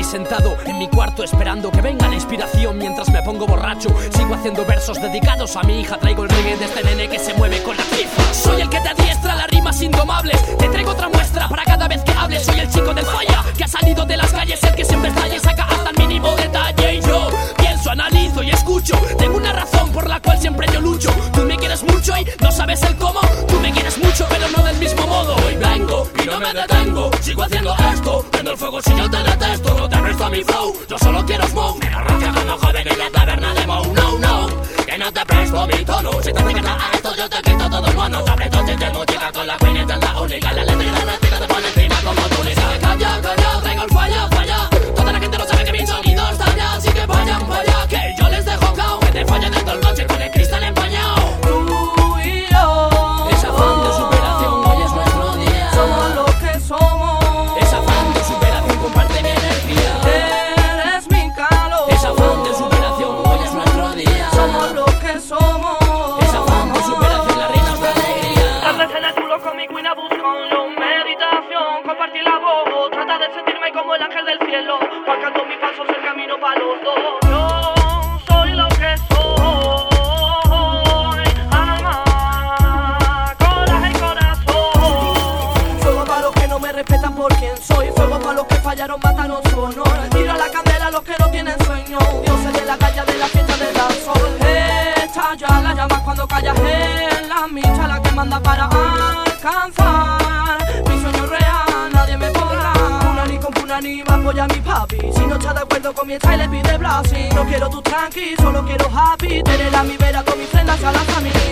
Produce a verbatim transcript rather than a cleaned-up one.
sentado en mi cuarto esperando que venga la inspiración mientras me pongo borracho. Sigo haciendo versos dedicados a mi hija. Traigo el reggae de este nene que se mueve con la FIFA. Soy el que te adiestra las rimas indomables. Te traigo otra muestra para cada vez que hables. Soy el chico del falla que ha salido de las calles, el que siempre estalla y saca hasta el mínimo detalle. Y yo pienso, analizo y escucho. Tengo una razón por la cual siempre yo lucho. Tú me quieres mucho y no sabes el cómo. Tú me quieres mucho pero no del mismo modo. Hoy vengo y no me detengo. Sigo haciendo esto, prendo el fuego si yo te detesto. No te presto a mi flow, yo solo quiero smoke. Me arranca como joven en la taberna de Moe. No, no, que no te presto mi tono. Si te acercas a esto yo te quito todo el mono. Tableto de música con la queen es la única. La letra y la letra te pone encima como túnica. Calla, calla, traigo el falla, falla. Toda la gente lo sabe que mi sonido está allá. Así que vayan para allá, que yo les dejo cao. Que te fallen de todo el noche con el cristal empañado. Tú y yo, esa afán de superación, hoy es nuestro día. somos lo que somos. Esa afán de superación, comparte mi energía. Eres mi calor. Esa afán de superación, hoy es nuestro día. Somos lo que somos. Esa afán de superación, la reina de alegría. Tardes en el culo con mi queen busco meditación, compartir la voz, trata de sentirme como el ángel del cielo, marcando mis pasos el camino para los dos. Yo soy lo que soy, alma, coraje y corazón. Fuego para los que no me respetan por quien soy, fuego para los que fallaron, mataron su honor. Tiro la candela a los que no tienen sueño, dioses de la calle, de la fiesta del danzón. Echa ya la llamas cuando callas en la micha, la que manda para alcanzar mi sueño real, nadie me podrá. Punani con Punani va a apoyar a mi papi. Si no está de acuerdo con mi style le pide blessing. No quiero tu tranqui, solo quiero happy. Tener a mi vera con mis prendas a la familia.